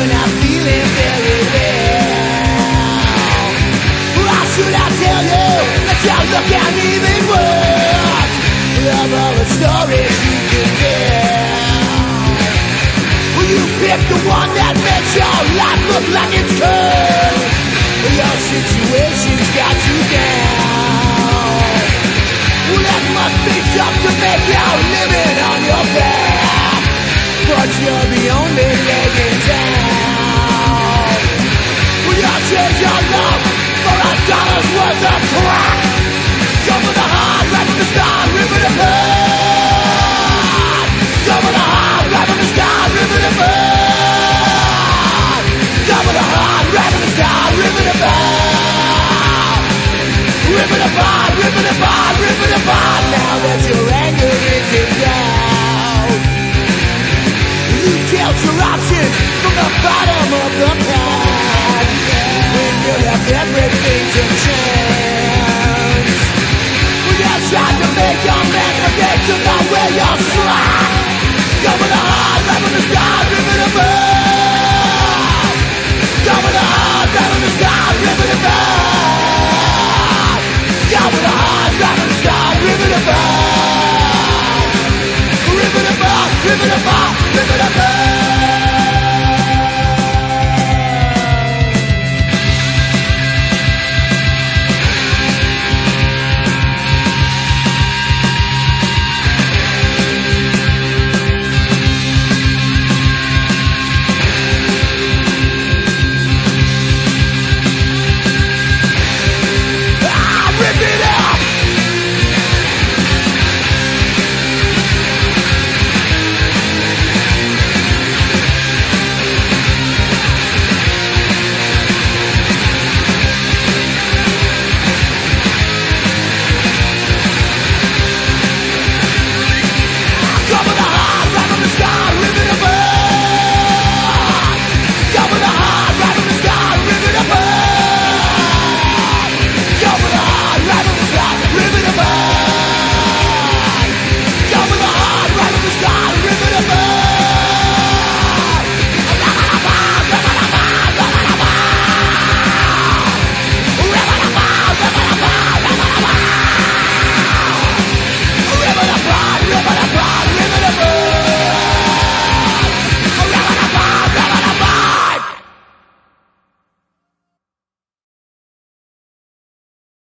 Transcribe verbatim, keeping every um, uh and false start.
you're not feeling very well. Why should I tell you that you're looking even worse? Of all the stories you could tell, well, you pick the one that makes your life look like it's cursed. Your situation's got you down. Well, that must be tough to make out living on your back, but you're the only leg in town. Well, you'll trade your love for a dollar's worth of crack. Jump with the heart right from the start, rip it apart. Jump with the heart right from the start, rip it apart. Jump with the heart right from the start, rip it apart. Rip it apart, rip it apart, rip it apart. Now that your anger is down, you count your options from the bottom of the pack. When you left everything to chance, you tried to make your man forget to know where you're